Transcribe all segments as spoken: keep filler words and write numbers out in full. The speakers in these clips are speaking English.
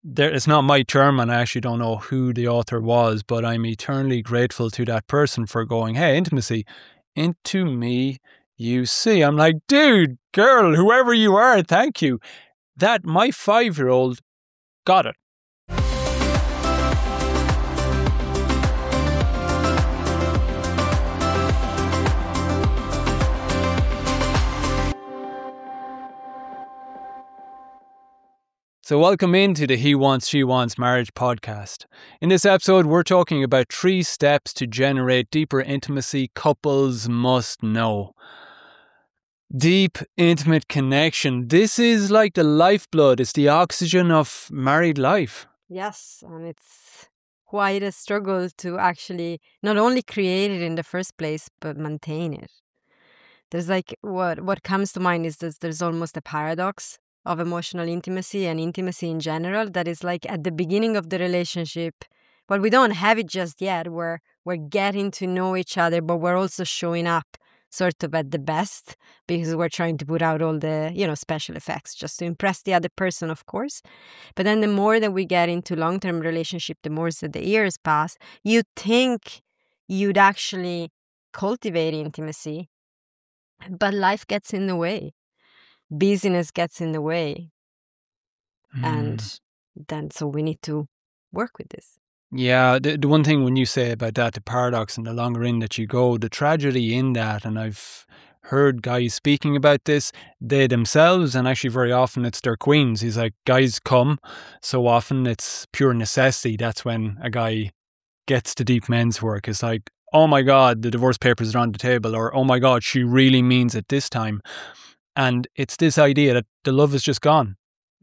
there, it's not my term, and I actually don't know who the author was, but I'm eternally grateful to that person for going, hey, intimacy, into me you see. I'm like, dude, girl, whoever you are, thank you. That my five-year-old got it. So welcome into the He Wants, She Wants Marriage podcast. In this episode, we're talking about three steps to generate deeper intimacy couples must know. Deep, intimate connection. This is like the lifeblood. It's the oxygen of married life. Yes, and it's quite a struggle to actually not only create it in the first place, but maintain it. There's like, what, what comes to mind is that there's almost a paradox of emotional intimacy and intimacy in general that is like at the beginning of the relationship. Well, we don't have it just yet. We're, we're getting to know each other, but we're also showing up sort of at the best because we're trying to put out all the, you know, special effects just to impress the other person, of course. But then the more that we get into long-term relationship, the more that the years pass, you'd think you'd actually cultivate intimacy, but life gets in the way. Busyness gets in the way. Mm. And then so we need to work with this. Yeah, the, the one thing when you say about that, the paradox, and the longer in that you go, the tragedy in that, and I've heard guys speaking about this, they themselves, and actually very often it's their queens. He's like, guys come. So often it's pure necessity. That's when a guy gets to deep men's work. It's like, oh my God, the divorce papers are on the table, or oh my God, she really means it this time. And it's this idea that the love is just gone.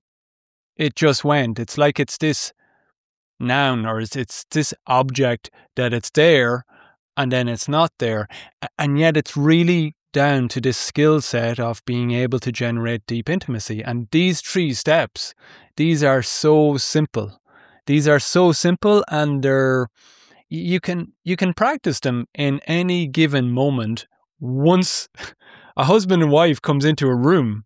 It just went. It's like it's this noun, or it's, it's this object that it's there and then it's not there. And yet it's really down to this skill set of being able to generate deep intimacy. And these three steps, these are so simple. These are so simple, and they're, you can, you can practice them in any given moment. Once a husband and wife comes into a room,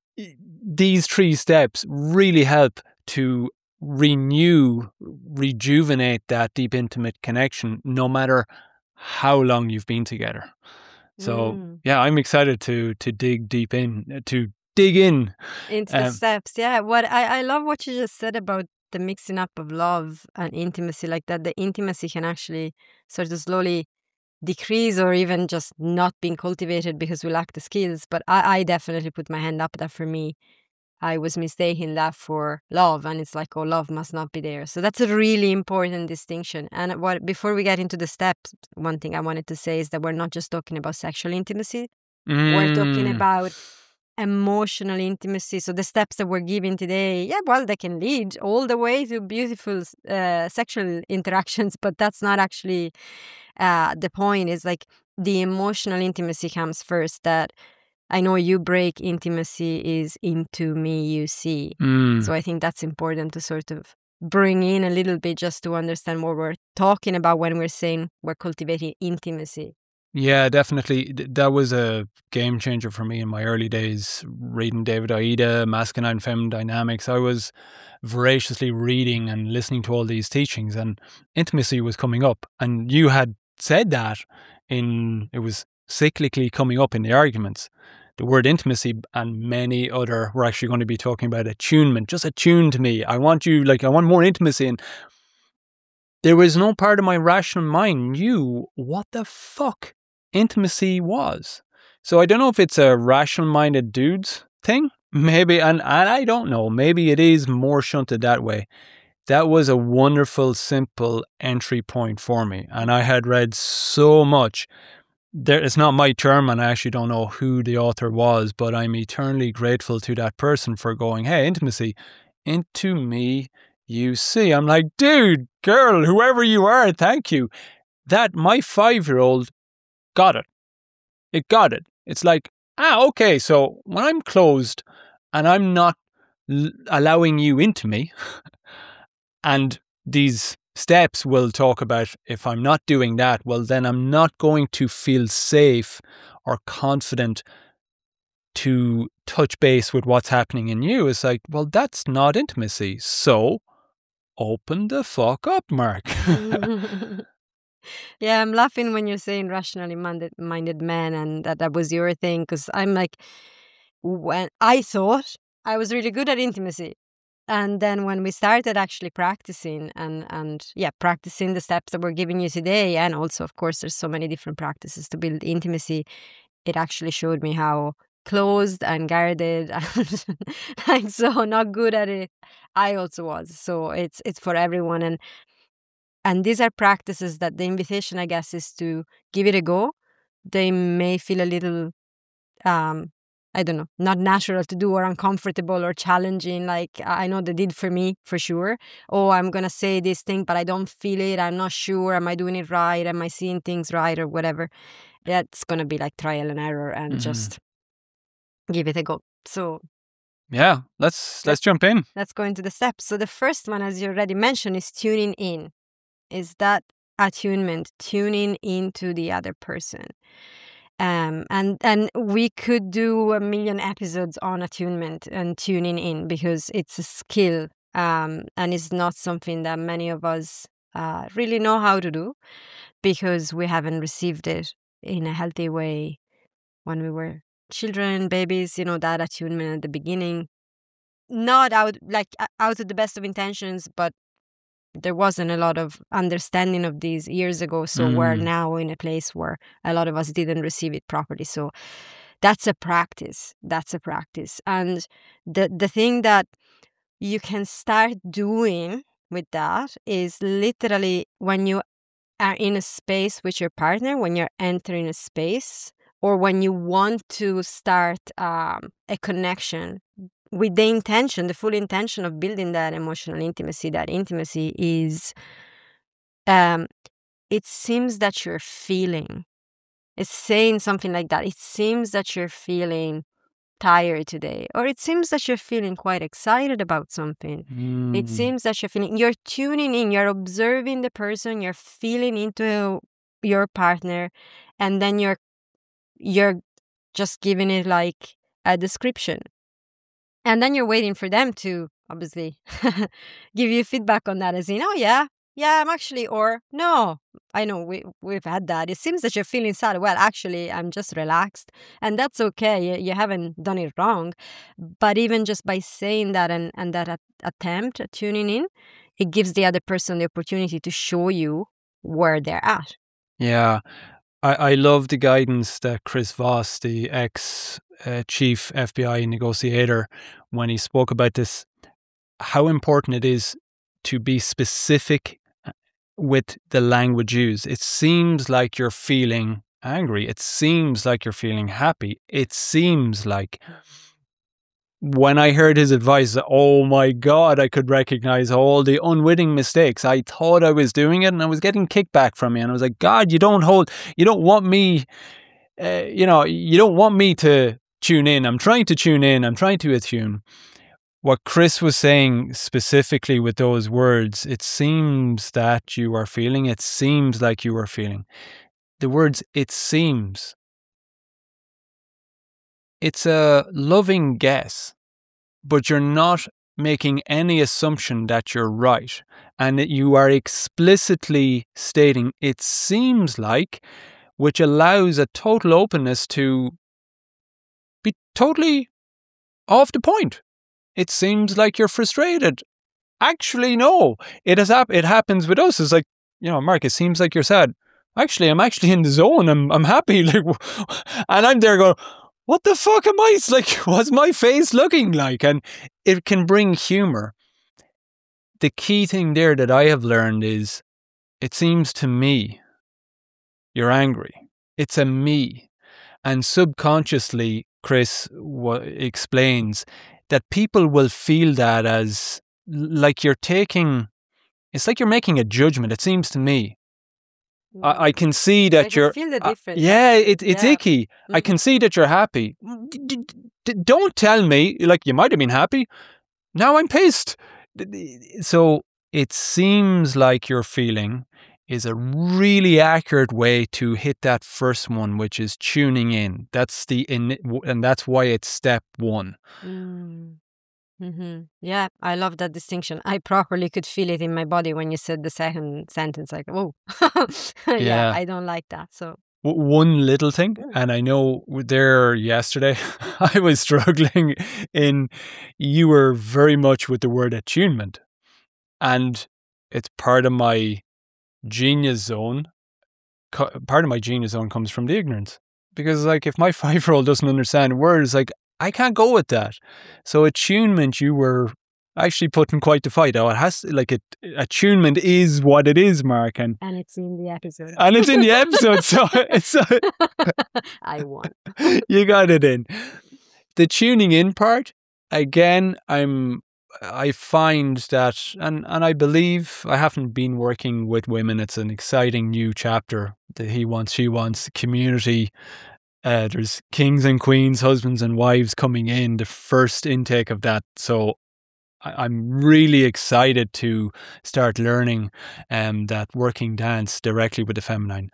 these three steps really help to renew, rejuvenate that deep, intimate connection, no matter how long you've been together. So, mm. yeah, I'm excited to to dig deep in, to dig in. Into um, the steps, yeah. What I, I love what you just said about the mixing up of love and intimacy like that. The intimacy can actually sort of slowly decrease or even just not being cultivated because we lack the skills. But I, I definitely put my hand up that for me, I was mistaking that for love, and it's like, oh, love must not be there. So that's a really important distinction. And what before we get into the steps, one thing I wanted to say is that we're not just talking about sexual intimacy. Mm. We're talking about emotional intimacy. So the steps that we're giving today, yeah, well, they can lead all the way to beautiful uh, sexual interactions, but that's not actually uh, the point. Is like the emotional intimacy comes first. That I know you break intimacy is into me you see. Mm. So I think that's important to sort of bring in a little bit just to understand what we're talking about when we're saying we're cultivating intimacy. Yeah, definitely. That was a game changer for me in my early days, reading David Aida, Masculine and Feminine Dynamics. I was voraciously reading and listening to all these teachings, and intimacy was coming up. And you had said that in, it was cyclically coming up in the arguments. The word intimacy and many other, we're actually going to be talking about attunement. Just attune to me. I want you, like, I want more intimacy. And there was no part of my rational mind knew what the fuck intimacy was. So I don't know if it's a rational-minded dudes thing. Maybe, and, and I don't know. Maybe it is more shunted that way. That was a wonderful, simple entry point for me. And I had read so much. There, it's not my term, and I actually don't know who the author was, but I'm eternally grateful to that person for going, hey, intimacy, into me you see. I'm like, dude, girl, whoever you are, thank you. That my five-year-old got it. It got it. It's like, ah, okay, so when I'm closed and I'm not l- allowing you into me, and these steps will talk about if I'm not doing that, well, then I'm not going to feel safe or confident to touch base with what's happening in you. It's like, well, that's not intimacy. So open the fuck up, Mark. Yeah, I'm laughing when you're saying rationally minded, minded man, and that that was your thing, because I'm like, when I thought I was really good at intimacy. And then when we started actually practicing and, and yeah, practicing the steps that we're giving you today, and also, of course, there's so many different practices to build intimacy, it actually showed me how closed and guarded and like so not good at it I also was. So it's it's for everyone. And and these are practices that the invitation, I guess, is to give it a go. They may feel a little um I don't know, not natural to do or uncomfortable or challenging. Like I know they did for me, for sure. Oh, I'm going to say this thing, but I don't feel it. I'm not sure. Am I doing it right? Am I seeing things right or whatever? That's going to be like trial and error and Mhm. just give it a go. So Yeah, let's let's jump in. let's go into the steps. So the first one, as you already mentioned, is tuning in. Is that attunement, tuning into the other person. Um, and and we could do a million episodes on attunement and tuning in, because it's a skill, um, and it's not something that many of us uh, really know how to do, because we haven't received it in a healthy way when we were children, babies. You know, that attunement at the beginning, not out like uh, out of the best of intentions, but there wasn't a lot of understanding of these years ago. So we're Mm. now in a place where a lot of us didn't receive it properly. So that's a practice. That's a practice. And the the thing that you can start doing with that is literally when you are in a space with your partner, when you're entering a space, or when you want to start um, a connection with the intention, the full intention of building that emotional intimacy. That intimacy is, um, it seems that you're feeling. It's saying something like that. It seems that you're feeling tired today, or it seems that you're feeling quite excited about something. It Mm. seems that you're feeling, you're tuning in, you're observing the person, you're feeling into your partner, and then you're you're just giving it like a description. And then you're waiting for them to obviously give you feedback on that, as in, oh yeah, yeah, I'm actually, or no, I know we, we've had that. It seems that you're feeling sad. Well, actually, I'm just relaxed. And that's okay. You, you haven't done it wrong. But even just by saying that and, and that at, attempt at tuning in, it gives the other person the opportunity to show you where they're at. Yeah. I, I love the guidance that Chris Voss, the ex uh, chief F B I negotiator, when he spoke about this, how important it is to be specific with the language used. It seems like you're feeling angry. It seems like you're feeling happy. It seems like. When I heard his advice, oh my God, I could recognize all the unwitting mistakes. I thought I was doing it and I was getting kickback from me. And I was like, God, you don't hold, you don't want me, uh, you know, you don't want me to tune in. I'm trying to tune in. I'm trying to attune. What Chris was saying specifically with those words, it seems that you are feeling, it seems like you are feeling. The words, it seems. It's a loving guess, but you're not making any assumption that you're right. And that you are explicitly stating, it seems like, which allows a total openness to be totally off the point. It seems like you're frustrated. Actually, no. It has hap- It happens with us. It's like, you know, Mark, it seems like you're sad. Actually, I'm actually in the zone. I'm I'm happy. Like, and I'm there going, what the fuck am I? It's like, what's my face looking like? And it can bring humor. The key thing there that I have learned is, it seems to me you're angry. It's a me. And subconsciously, Chris w- explains that people will feel that as like you're taking, it's like you're making a judgment. It seems to me. I, I can see that I can you're. feel the uh, difference. yeah, actually. it, it's Yeah. icky. I Mhm. can see that you're happy. D- d- d- don't tell me, like, you might have been happy. Now I'm pissed. D- d- So it seems like you're feeling is a really accurate way to hit that first one, which is tuning in. That's the in, and that's why it's step one. Mm. Mm-hmm. Yeah, I love that distinction. I properly could feel it in my body when you said the second sentence. Like, oh, yeah, Yeah. I don't like that. So W- one little thing, Mm. and I know there yesterday I was struggling in, you were very much with the word attunement, and it's part of my genius zone. Co- part of my genius zone comes from the ignorance, because like if my five-year-old doesn't understand words, like I can't go with that. So attunement, you were actually putting quite the fight. Oh, it has like it, attunement is what it is, Mark, and and it's in the episode. and it's in the episode, so it's uh, I won. you got it in. The tuning in part, again, I'm I find that, and and I believe, I haven't been working with women. It's an exciting new chapter. The he wants, she wants, community. Uh, there's kings and queens, husbands and wives coming in, the first intake of that. So I, I'm really excited to start learning um, that working dance directly with the feminine.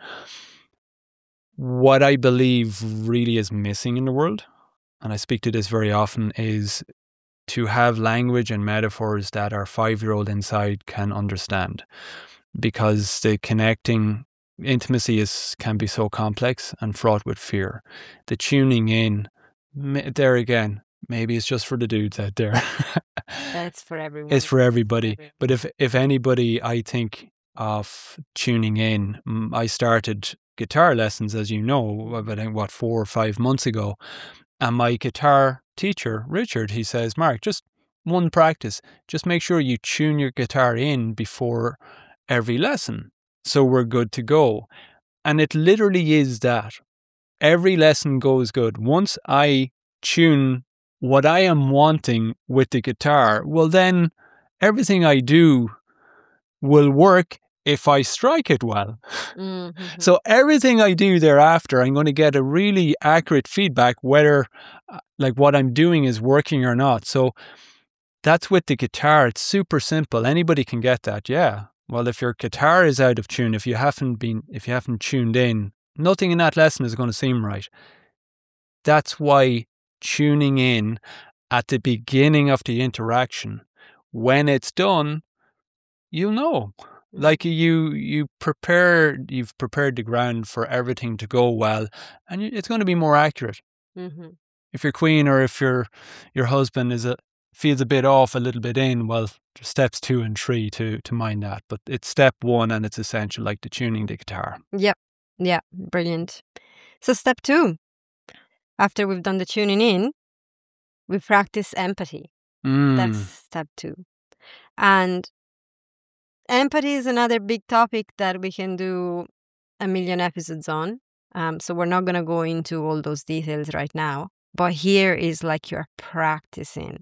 What I believe really is missing in the world, and I speak to this very often, is to have language and metaphors that our five-year-old inside can understand, because the connecting intimacy is can be so complex and fraught with fear. The tuning in, there again, maybe it's just for the dudes out there. It's for everyone. It's for everybody. Everyone. But if if anybody, I think of tuning in, I started guitar lessons, as you know, about what four or five months ago, and my guitar teacher, Richard, he says, Mark, just one practice, just make sure you tune your guitar in before every lesson, so we're good to go. And it literally is that. Every lesson goes good. Once I tune what I am wanting with the guitar, well then everything I do will work if I strike it well. Mm-hmm. So everything I do thereafter, I'm going to get a really accurate feedback whether like what I'm doing is working or not. So that's with the guitar. It's super simple. Anybody can get that. Yeah. Well, if your guitar is out of tune, if you haven't been, if you haven't tuned in, nothing in that lesson is going to seem right. That's why tuning in at the beginning of the interaction, when it's done, you'll know. Like you, you prepare, you've prepared the ground for everything to go well, and it's going to be more accurate. Mm-hmm. If your queen or if your your husband is a feels a bit off a little bit in, well, there's steps two and three to to mind that. But it's step one, and it's essential, like the tuning the guitar. Yep. Yeah. Brilliant. So step two, after we've done the tuning in, we practice empathy. Mm. That's step two. And empathy is another big topic that we can do a million episodes on. Um, so we're not going to go into all those details right now. But here is like you're practicing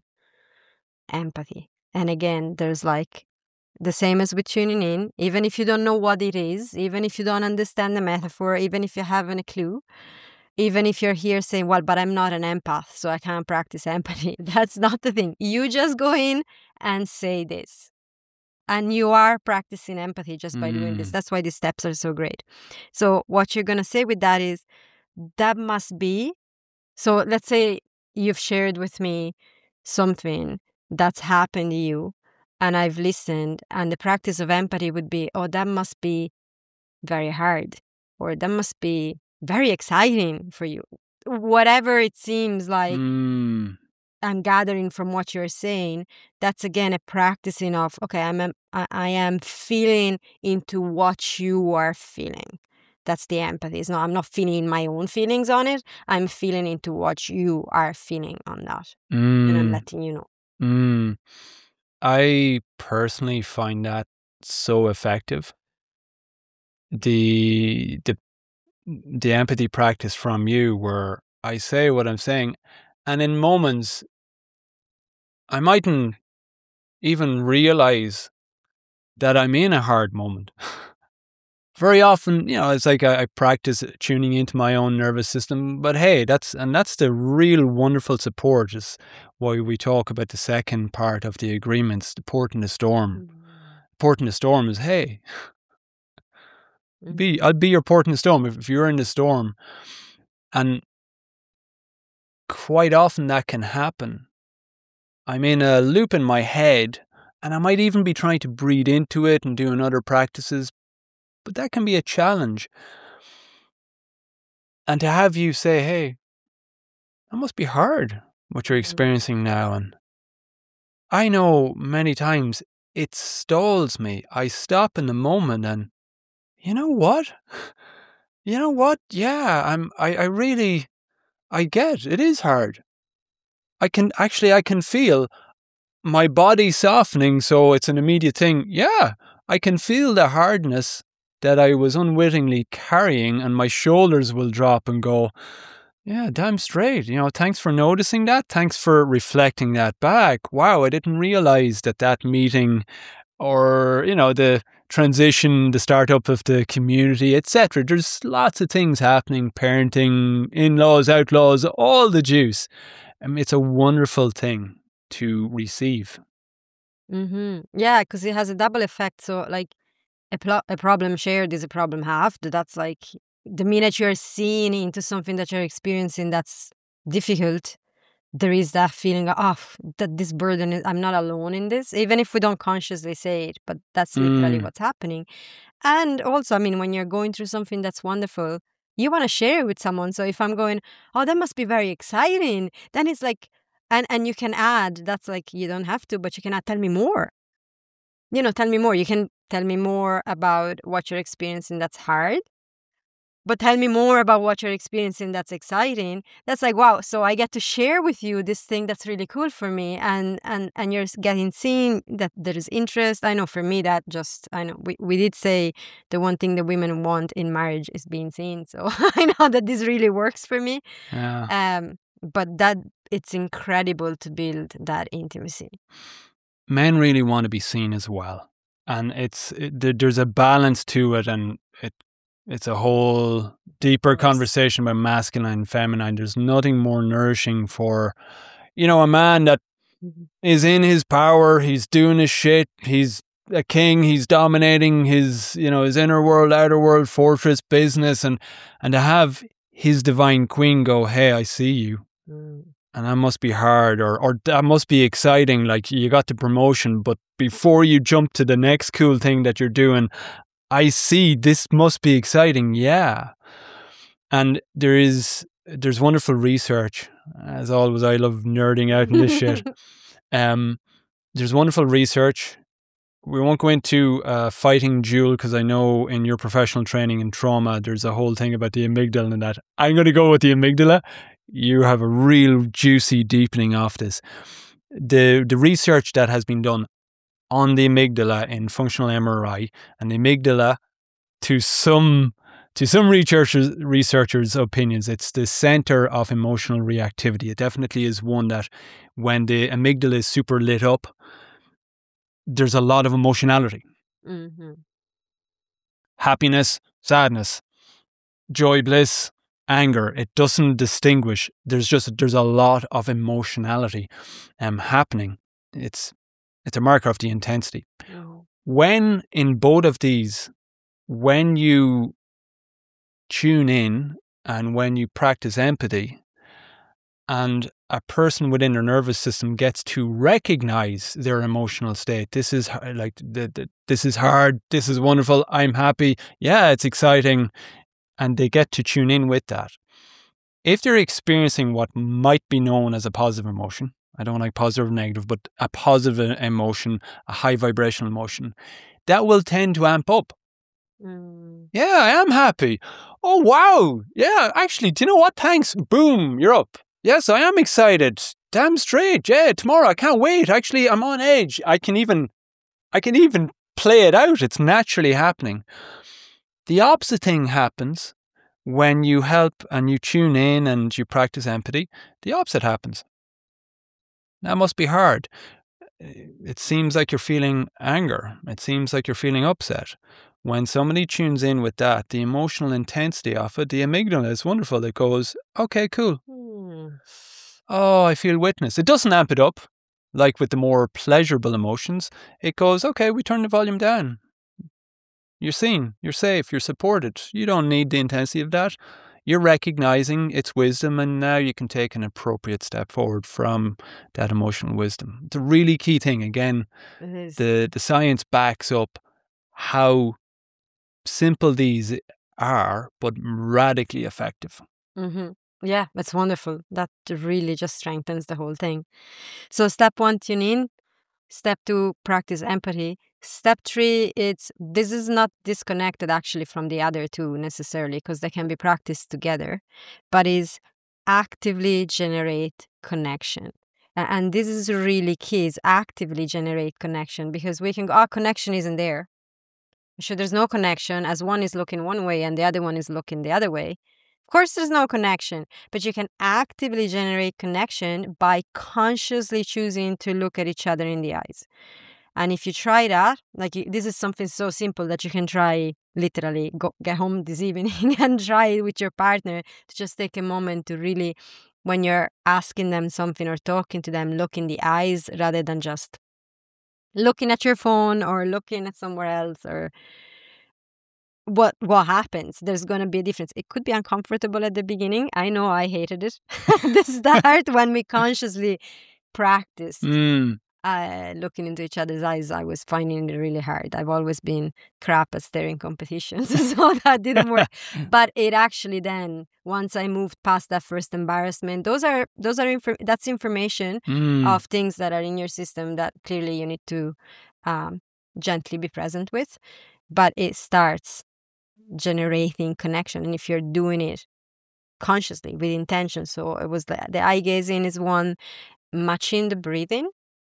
empathy. And again, there's like the same as with tuning in. Even if you don't know what it is, even if you don't understand the metaphor, even if you haven't a clue, even if you're here saying, well, but I'm not an empath, so I can't practice empathy. That's not the thing. You just go in and say this. And you are practicing empathy just by mm. doing this. That's why these steps are so great. So what you're going to say with that is, that must be, so let's say you've shared with me something that's happened to you, and I've listened, and the practice of empathy would be, oh, that must be very hard, or that must be very exciting for you. Whatever it seems like mm. I'm gathering from what you're saying, that's again a practicing of, okay, I'm a, I am feeling into what you are feeling. That's the empathy. It's not, I'm not feeling my own feelings on it. I'm feeling into what you are feeling on that. Mm. And I'm letting you know. Mm. I personally find that so effective. The the the empathy practice from you, where I say what I'm saying, and in moments I mightn't even realize that I'm in a hard moment. Very often, you know, it's like I, I practice tuning into my own nervous system, but hey, that's, and that's the real wonderful support, is why we talk about the second part of the agreements, the port in the storm. Mm-hmm. Port in the storm is, hey, mm-hmm. be, I'll be your port in the storm if, if you're in the storm. And quite often that can happen I'm in a loop in my head, and I might even be trying to breathe into it and doing other practices, but that can be a challenge. And to have you say, hey, that must be hard, what you're experiencing now. And I know many times it stalls me. I stop in the moment and, you know what? You know what? Yeah, I'm, I, I really, I get it is hard. I can, actually, I can feel my body softening, so it's an immediate thing. Yeah, I can feel the hardness that I was unwittingly carrying, and my shoulders will drop and go, yeah, damn straight. You know, thanks for noticing that. Thanks for reflecting that back. Wow, I didn't realize that that meeting or, you know, the transition, the startup of the community, et cetera. There's lots of things happening, parenting, in-laws, outlaws, all the juice. I mean, it's a wonderful thing to receive. Mm-hmm. Yeah, because it has a double effect. So, like, a, pl- a problem shared is a problem halved. That's like the minute you're seeing into something that you're experiencing that's difficult, there is that feeling of, oh, that this burden is, I'm not alone in this, even if we don't consciously say it, but that's literally Mm. what's happening. And also, I mean, when you're going through something that's wonderful, you want to share it with someone. So if I'm going, oh, that must be very exciting, then it's like, and, and you can add, that's like, you don't have to, but you can add, tell me more. You know, tell me more. You can tell me more about what you're experiencing that's hard, but tell me more about what you're experiencing that's exciting. That's like, wow, so I get to share with you this thing that's really cool for me, and and and you're getting seen, that there is interest. I know for me that just, I know we, we did say the one thing that women want in marriage is being seen. So I know that this really works for me. Yeah. Um, but that it's incredible to build that intimacy. Men really want to be seen as well. And it's it, there- there's a balance to it, and it it's a whole deeper Yes. conversation about masculine and feminine. There's nothing more nourishing for, you know, a man that Mhm. is in his power, he's doing his shit, he's a king, he's dominating his, you know, his inner world, outer world, fortress, business, and and to have his divine queen go, hey, I see you. Mm. And that must be hard, or or that must be exciting. Like, you got the promotion, but before you jump to the next cool thing that you're doing, I see this must be exciting. Yeah. And there is there's wonderful research. As always, I love nerding out in this shit. Um, there's wonderful research. We won't go into uh, fighting duel, because I know in your professional training in trauma, there's a whole thing about the amygdala and that. I'm going to go with the amygdala. You have a real juicy deepening of this. The the research that has been done on the amygdala in functional M R I, and the amygdala, to some to some researchers researchers' opinions, it's the center of emotional reactivity. It definitely is one that, when the amygdala is super lit up, there's a lot of emotionality. Mm-hmm. Happiness, sadness, joy, bliss, anger. It doesn't distinguish. There's just there's a lot of emotionality um happening. It's it's a marker of the intensity. Mm-hmm. When in both of these, when you tune in and when you practice empathy, and a person within their nervous system gets to recognize their emotional state. This is h- like the, the, this is hard. This is wonderful. I'm happy. Yeah, it's exciting. And they get to tune in with that. If they're experiencing what might be known as a positive emotion, I don't like positive or negative, but a positive emotion, a high vibrational emotion, that will tend to amp up. Mm. Yeah, I am happy. Oh, wow. Yeah, actually, do you know what? Thanks. Boom, you're up. Yes, I am excited. Damn straight. Yeah, tomorrow I can't wait. Actually, I'm on edge. I can even, I can even play it out. It's naturally happening. The opposite thing happens when you help and you tune in and you practice empathy. The opposite happens. That must be hard. It seems like you're feeling anger. It seems like you're feeling upset. When somebody tunes in with that, the emotional intensity of it, the amygdala is wonderful. It goes, okay, cool. Mm. Oh, I feel witness. It doesn't amp it up like with the more pleasurable emotions. It goes, okay, we turn the volume down. You're seen, you're safe, you're supported. You don't need the intensity of that. you're recognizing its wisdom, and now you can take an appropriate step forward from that emotional wisdom. It's a really key thing. Again, It is. the, the science backs up how simple these are, but radically effective. Mm-hmm. Yeah, that's wonderful. That really just strengthens the whole thing. So step one, tune in. Step two, practice empathy. Step three, it's this is not disconnected actually from the other two necessarily, because they can be practiced together, but is actively generate connection. A- And this is really key, is actively generate connection, because we can go, our connection isn't there. So there's no connection as one is looking one way and the other one is looking the other way. Of course, there's no connection, but you can actively generate connection by consciously choosing to look at each other in the eyes. And if you try that, like you, this is something so simple that you can try literally go get home this evening and try it with your partner, to just take a moment to really, when you're asking them something or talking to them, look in the eyes rather than just looking at your phone or looking at somewhere else, or what what happens. There's going to be a difference. It could be uncomfortable at the beginning. I know I hated it at the start when we consciously practiced Mm. uh, looking into each other's eyes. I was finding it really hard. I've always been crap at staring competitions, so that didn't work. But it actually then, once I moved past that first embarrassment, those are those are infor- that's information Mm. of things that are in your system that clearly you need to um, gently be present with. But it starts generating connection, and if you're doing it consciously with intention. So it was the, the eye gazing is one, matching the breathing,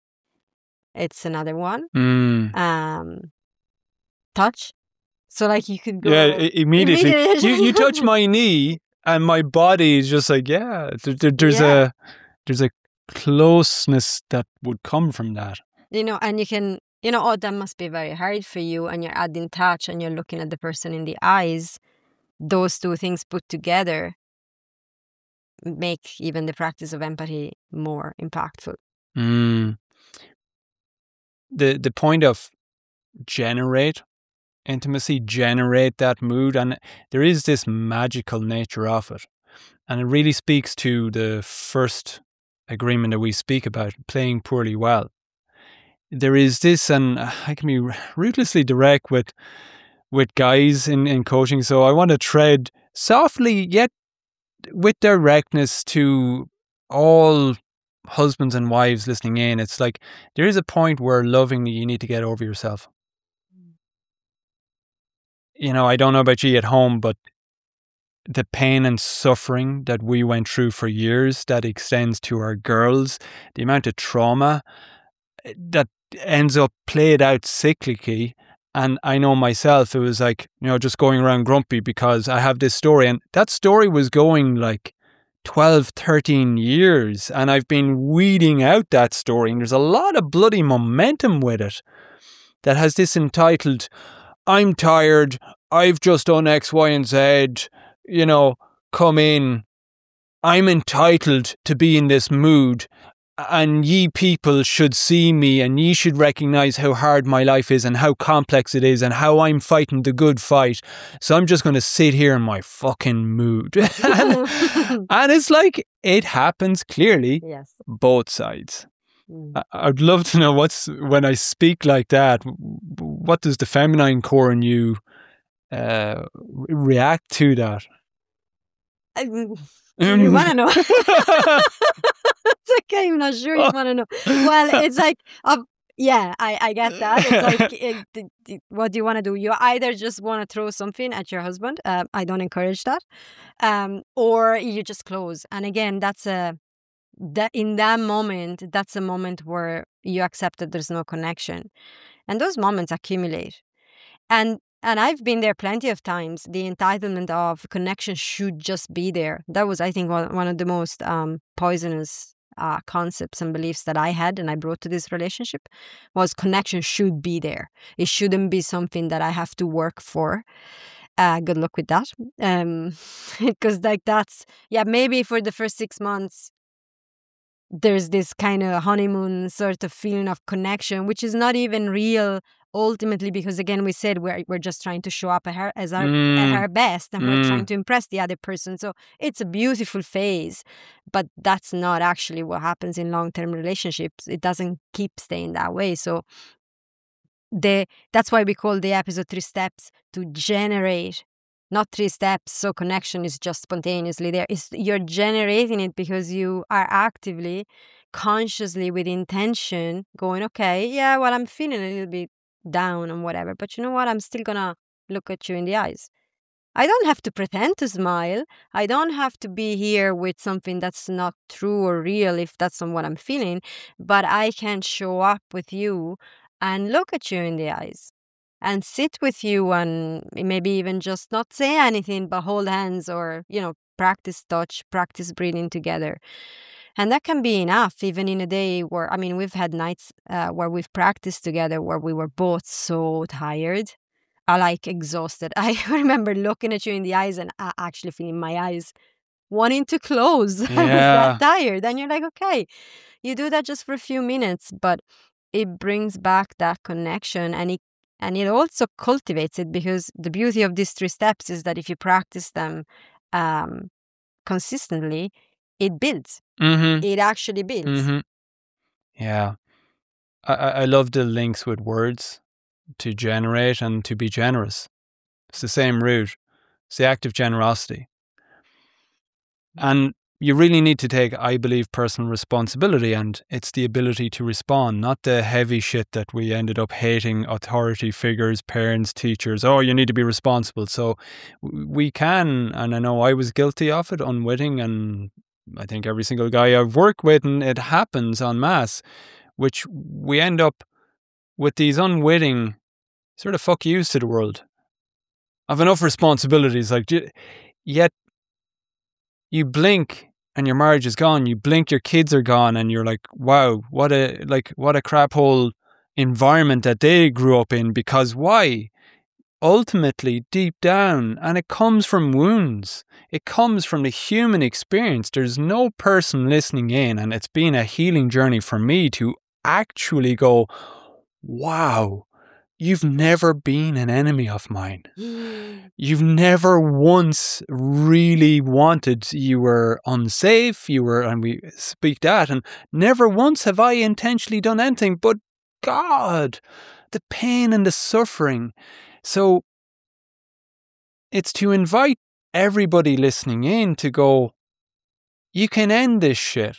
it's another one. Mm. Um, touch. So like you could go Yeah, i- immediately. immediately. you you touch my knee, and my body is just like, yeah. There, there- there's Yeah. a there's a closeness that would come from that. You know, and you can, you know, oh, that must be very hard for you, and you're adding touch and you're looking at the person in the eyes. Those two things put together make even the practice of empathy more impactful. Mm. The the point of generate intimacy, generate that mood, and there is this magical nature of it, and it really speaks to the first agreement that we speak about, playing poorly well. There is this, and I can be ruthlessly direct with with guys in, in coaching, so I want to tread softly yet with directness to all husbands and wives listening in. It's like there is a point where lovingly you need to get over yourself. You know, I don't know about you at home, but the pain and suffering that we went through for years, that extends to our girls, the amount of trauma that ends up played out cyclically. And I know myself, it was like, you know, just going around grumpy because I have this story. And that story was going like twelve, thirteen years. And I've been weeding out that story. And there's a lot of bloody momentum with it that has this entitled, I'm tired, I've just done X, Y, and Z, you know, come in. I'm entitled to be in this mood, and ye people should see me, and ye should recognize how hard my life is and how complex it is and how I'm fighting the good fight. So I'm just going to sit here in my fucking mood. and, and it's like, it happens clearly, Yes. both sides. Mm. I- I'd love to know what's, when I speak like that, what does the feminine core in you uh, re- react to that? Um, Um. you want to know? It's okay. I'm not sure you want to know. Well, it's like, uh, yeah, I, I get that. It's like, it, it, it- what do you want to do? You either just want to throw something at your husband. Uh, I don't encourage that. Um, or you just close. And again, that's a, that in that moment, that's a moment where you accept that there's no connection. And those moments accumulate. And and I've been there plenty of times. The entitlement of connection should just be there. That was, I think, one, one of the most um, poisonous uh, concepts and beliefs that I had and I brought to this relationship was connection should be there. It shouldn't be something that I have to work for. Uh, good luck with that. Um, because like that's, yeah, maybe for the first six months, there's this kind of honeymoon sort of feeling of connection, which is not even real ultimately, because again, we said we're we're just trying to show up at her as our Mm. at her best, and we're trying Mm. to impress the other person. So it's a beautiful phase, but that's not actually what happens in long-term relationships. It doesn't keep staying that way. So the that's why we call the episode Three Steps to generate, not three steps. So connection is just spontaneously there. It's, you're generating it because you are actively, consciously, with intention, going, okay, yeah, well, I'm feeling a little bit down and whatever, but you know what? I'm still gonna look at you in the eyes. I don't have to pretend to smile. I don't have to be here with something that's not true or real if that's not what I'm feeling, but I can show up with you and look at you in the eyes and sit with you and maybe even just not say anything but hold hands, or, you know, practice touch, practice breathing together. And that can be enough, even in a day where, I mean, we've had nights uh, where we've practiced together where we were both so tired, I like exhausted. I remember looking at you in the eyes and uh, actually feeling my eyes wanting to close. I was Yeah. that tired. And you're like, okay, you do that just for a few minutes, but it brings back that connection, and it and it also cultivates it, because the beauty of these three steps is that if you practice them um, consistently, it builds. Mm-hmm. It actually builds. Mm-hmm. Yeah. I, I I love the links with words, to generate and to be generous. It's the same root. It's the act of generosity. And you really need to take, I believe, personal responsibility, and it's the ability to respond, not the heavy shit that we ended up hating authority figures, parents, teachers. Oh, you need to be responsible. So we can, and I know I was guilty of it, unwitting, and I think every single guy I've worked with, and it happens en masse, which we end up with these unwitting sort of fuck yous to the world. I've enough responsibilities, like, yet you blink and your marriage is gone. You blink, your kids are gone, and you're like, wow, what a like what a crap hole environment that they grew up in. Because why? Ultimately, deep down, and it comes from wounds. It comes from the human experience. There's no person listening in, and it's been a healing journey for me to actually go, wow, you've never been an enemy of mine. You've never once really wanted, you were unsafe, you were, and we speak that, and never once have I intentionally done anything, but God, the pain and the suffering. So it's to invite everybody listening in to go, you can end this shit,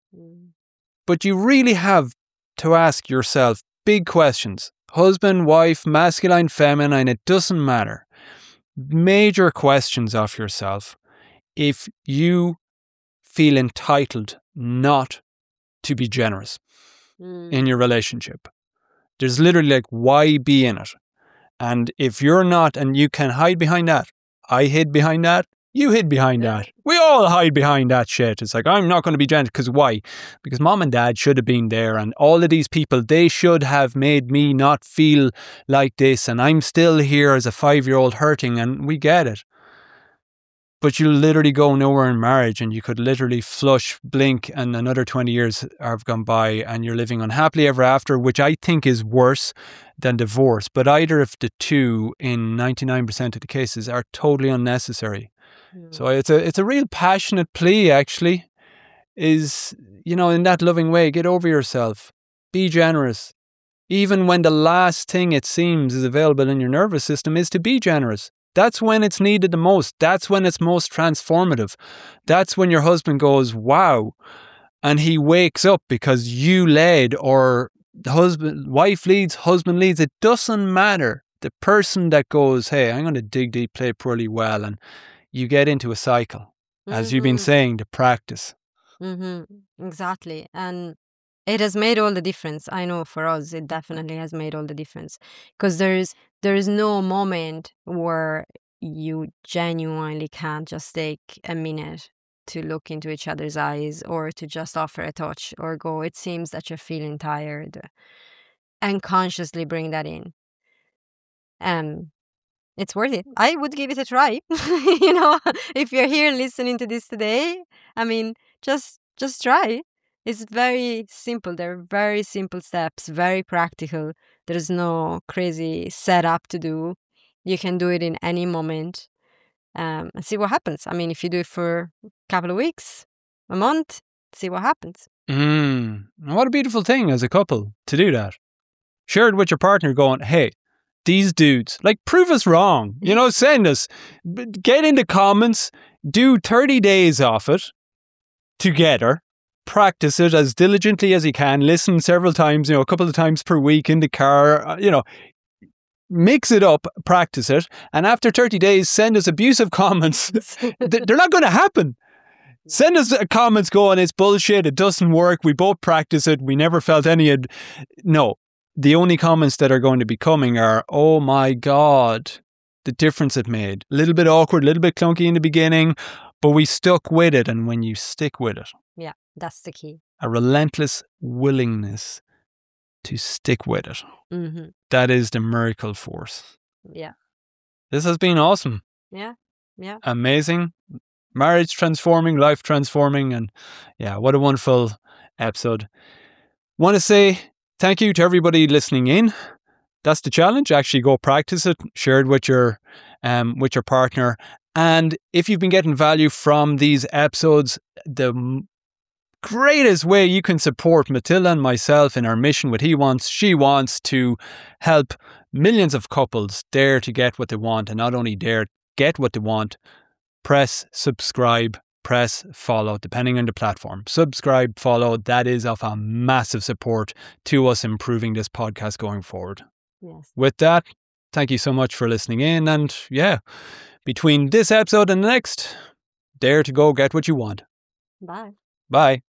but you really have to ask yourself big questions. Husband, wife, masculine, feminine, it doesn't matter. Major questions of yourself if you feel entitled not to be generous mm. in your relationship. There's literally like, why be in it? And if you're not, and you can hide behind that, I hid behind that, you hid behind that. We all hide behind that shit. It's like, I'm not going to be gentle. Because why? Because mom and dad should have been there. And all of these people, they should have made me not feel like this. And I'm still here as a five-year-old hurting. And we get it. But you literally go nowhere in marriage. And you could literally flush, blink, and another twenty years have gone by. And you're living unhappily ever after, which I think is worse than divorce. But either of the two, in ninety-nine percent of the cases, are totally unnecessary. So it's a it's a real passionate plea, actually, is, you know, in that loving way, get over yourself. Be generous. Even when the last thing it seems is available in your nervous system is to be generous. That's when it's needed the most. That's when it's most transformative. That's when your husband goes, wow. And he wakes up because you led, or the husband, wife leads, husband leads. It doesn't matter. The person that goes, hey, I'm going to dig deep, play poorly well, and you get into a cycle, as mm-hmm. you've been saying, the practice. Mm-hmm. Exactly. And it has made all the difference. I know for us, it definitely has made all the difference. Because there is, there is no moment where you genuinely can't just take a minute to look into each other's eyes, or to just offer a touch, or go, it seems that you're feeling tired, and consciously bring that in. Um, It's worth it. I would give it a try. You know, if you're here listening to this today, I mean, just just try. It's very simple. They're very simple steps, very practical. There's no crazy setup to do. You can do it in any moment um, and see what happens. I mean, if you do it for a couple of weeks, a month, see what happens. Mm. What a beautiful thing as a couple to do that. Share it with your partner going, hey, these dudes, like, prove us wrong. You know, send us, get in the comments, do thirty days of it together, practice it as diligently as you can, listen several times, you know, a couple of times per week in the car, you know, mix it up, practice it. And after thirty days, send us abusive comments. They're not going to happen. Send us comments going, it's bullshit, it doesn't work, we both practice it, we never felt any... Ad-. No. The only comments that are going to be coming are, oh my God, the difference it made. A little bit awkward, a little bit clunky in the beginning, but we stuck with it. And when you stick with it... Yeah, that's the key. A relentless willingness to stick with it. Mm-hmm. That is the miracle force. Yeah. This has been awesome. Yeah, yeah. Amazing. Marriage transforming, life transforming. And yeah, what a wonderful episode. Want to say... thank you to everybody listening in. That's the challenge. Actually go practice it. Share it with your, um, with your partner. And if you've been getting value from these episodes, the m- greatest way you can support Matilda and myself in our mission with He Wants, She Wants to help millions of couples dare to get what they want. And not only dare get what they want, press subscribe. Press follow, depending on the platform. Subscribe, follow. That is of a massive support to us improving this podcast going forward. Yes. With that, thank you so much for listening in. And yeah, between this episode and the next, dare to go get what you want. Bye. Bye.